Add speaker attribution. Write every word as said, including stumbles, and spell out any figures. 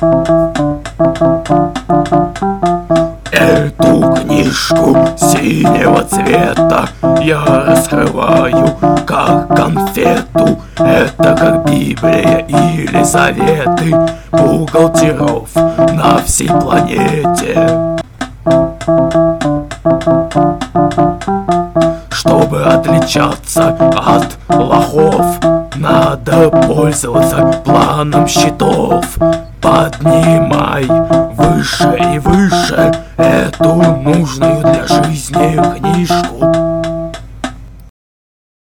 Speaker 1: Эту книжку синего цвета я раскрываю как конфету. Это как Библия или заветы бухгалтеров на всей планете. Чтобы отличаться от лохов, надо пользоваться планом счетов. Поднимай выше и выше эту нужную для жизни книжку.